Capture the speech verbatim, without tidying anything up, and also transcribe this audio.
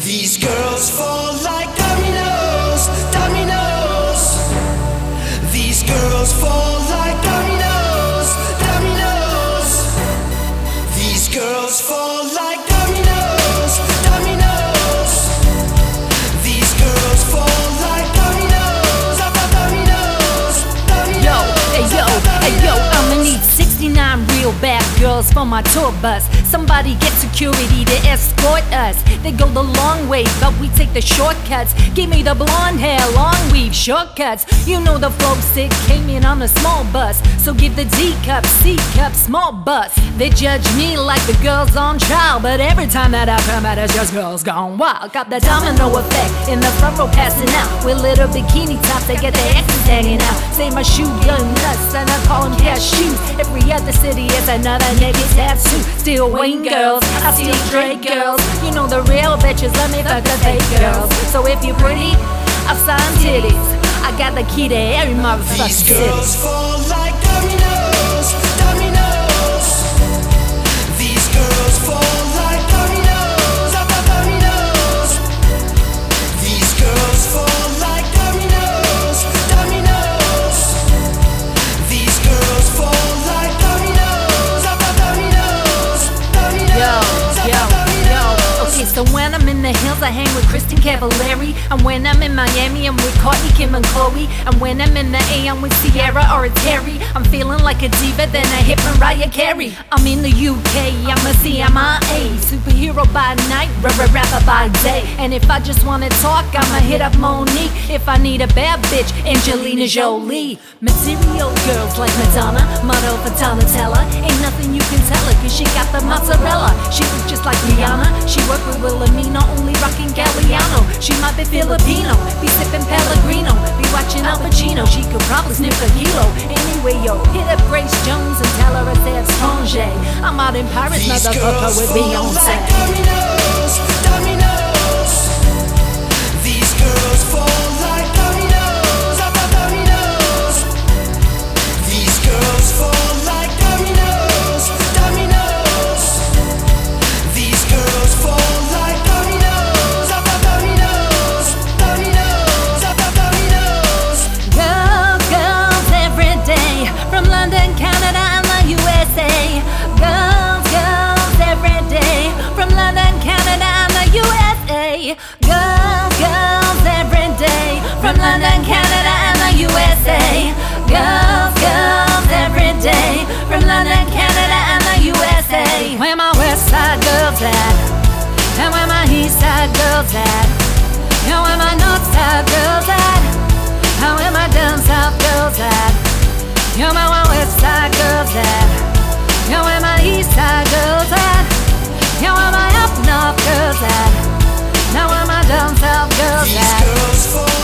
These girls fall like dominoes, dominoes. These girls fall like dominoes, dominoes. These girls fall like dominoes, dominoes. These girls fall like dominoes, dominoes, dominoes. Yo, hey yo, hey yo, I'ma need sixty-nine real bad girls for my tour bus. Somebody get security to escort us. They go the long way, but we take the shortcuts. Give me the blonde hair, long weave, shortcuts. You know the folks that came in on a small bus, so give the D cup, C cup, small bus. They judge me like the girls on trial, but every time that I come out, it's just girls gone wild. Got the domino effect in the front row passing out with little bikini tops that get their exes hanging out. Say my shoe young nuts and I call them cashews. Every other city is another nigga's tattoo. Still Wayne girls, I still Drake girls. You know the real bitches, let me fuck the fake girls. So if you're pretty, I've signed titties. I got the key to every motherfucking These city. girls fall like dominoes, dominoes. These girls fall like dominoes, dominoes. These girls fall like dominoes, dominoes. These girls fall like dominoes, dominoes, dominoes. Yo, yo, yo. Okay, so when I'm in the hills, I hang with Kristen Cavallari. And when I'm in Miami, I'm with Courtney, Kim, and Chloe. And when I'm in the A, I'm with Sierra or a Terry. I'm feeling like a diva, then I hit Mariah Carey. I'm in the U K, I'm a C M I A. Superhero by night, rapper by day. And if I just wanna talk, I'ma hit up Monique. If I need a bad bitch, Angelina Jolie. Material girls like Madonna, model for Donatella. Ain't nothing you can tell her, cause she got the mozzarella. She looks just like Rihanna. She worked with Wilhelmina, only rockin' Galliano. She might be Filipino, be sippin' Pellegrino, be watching Al Pacino. She could probably sniff a kilo. Anyway, yo, hit up Grace Jones and tell her it's étranger. I'm out in Paris, These motherfucker, girls with fall Beyonce. like dominoes, dominoes. These girls fall like dominoes, dominoes. These girls fall like dominoes, dominoes. These girls fall like dominoes, dominoes, dominoes, dominoes. Girls, girls every day, from London, Canada, and the U S A. Girls, girls every day, from London, Canada, and the U S A. Girls, girls every day, from London, Canada, and the U S A. Girls, girls every day, from London, Canada, and the U S A. Where my West Side girls at? And where my East Side girls at? And where my North Side girls at? And where my down South girls at? You know where my West Side girls at? You know where my East Side girls at? You know where my up North girls at? Now where my down South girls These at? girls fall